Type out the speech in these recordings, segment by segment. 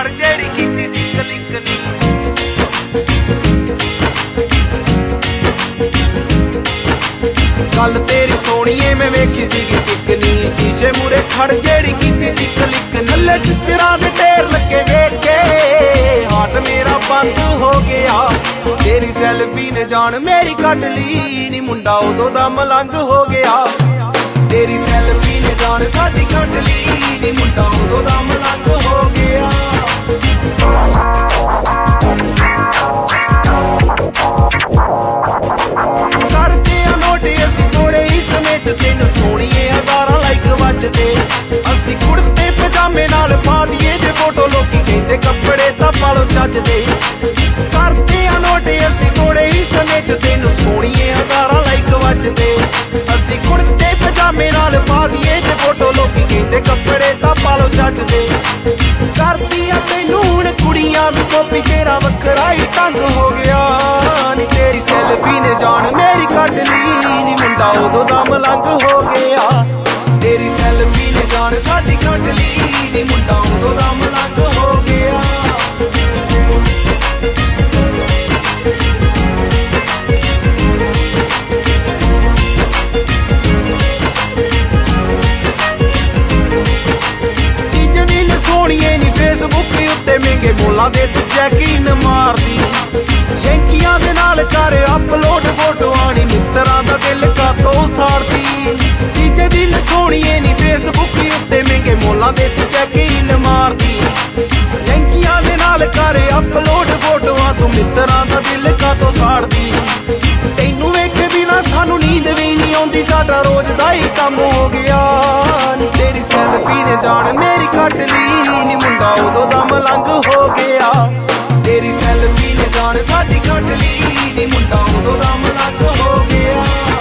कर जेड़ी कीती सी क्लिक नी गल तेरी सोहणीए मैं वेखी सी किकनी शीशे मूरे खड़ जेड़ी कीती सी क्लिक नल्ले चिचरा दे ढेर लगे वेख के हाथ मेरा बंद हो गया तेरी सेल्फी ने जान मेरी कट ली नी मुंडा उदों दा मलंग हो गया तेरी सेल्फी ने जान साडी कट ली नी मुंडा उदों दा मलंग हो गया करते आ नोट असीं थोड़े ही समय च तैनूं सोहणीए हज़ारां लाइक वजदे असीं कुड़ते पजामे नाल पा दईए जे फोटो लोकी कहंदे कपड़े तां पा लो चजदे करते आ नोट असीं थोड़े ही समय च तैनूं सोहणीए हज़ारां लाइक वजदे असीं कुड़ते पजामे नाल पा दईए जे फोटो लोकी कहंदे कपड़े तां पा लो चजदे करदी आ तैनूं हुण कुड़ियां वी कॉपी तेरा वखरा ही ढंग हो गया नी तेरी सेल्फी ने जान मेरी कट ली नी मुंडा उदों दा मलंग हो गया तेरी सेल्फी ने जान साडी कट ली नी मुंडा उदों दा मलंग हो गया तीजे दिन सोहणीए नी फेसबुक उत्ते महंगे मोलां दे तू चैकिन मारदी यंकियां दे नाल कर अपलोड फोटोआं नी मित्तरां दा दिल कातों साड़दी तीजे दिन सोहणीए नी फेसबुक उत्ते महंगे मोलां दे तू चैकिन मारदी यंकियां दे नाल कर अपलोड फोटोआं तू मित्तरां दा दिल कातों साड़दी तैनूं वेखे बिना सानूं नींद वी नहीं आउंदी साडा रोज दा ही कम हो गया नी तेरी सेल्फी ने जान मेरी कट ली नी मुंडा उदों दा मलंग हो गया तेरी सेल्फी ने जान साडी कट ली नी मुंडा उदों दा मलंग हो गया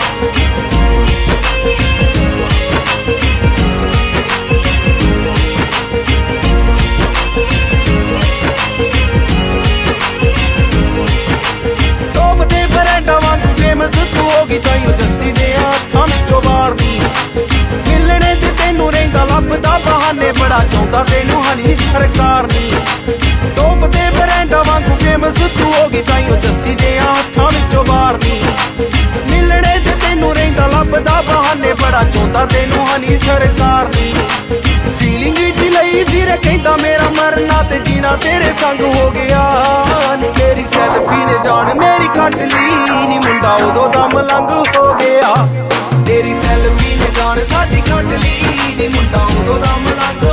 टॉप दे ब्रांडां वांगू फेमस तू हो गई ताइयों जस्सी दे हत्थां विचों वारदी मिलने ते तैनूं रहिंदा लभदा बहाने बड़ा चाहुंदा तैनूं हनी सरकार नी टॉप दे ब्रांडां वांगू फेमस तू हो गई ताइयों जस्सी दे हत्थां विचों वारदी मिलने ते तैनूं रहिंदा लभदा बहाने बड़ा चाहुंदा तैनूं हनी सरकार नी फीलिंग च लई फिर कहंदा मेरा मरना ते जीना तेरे संग हो गया नी तेरी सेल्फी ने जान मेरी कट ली नी मुंडा उदों दा मलंग हो गया तेरी सेल्फी ने जान साडी कट ली नी मुंडा उदों दा मलंग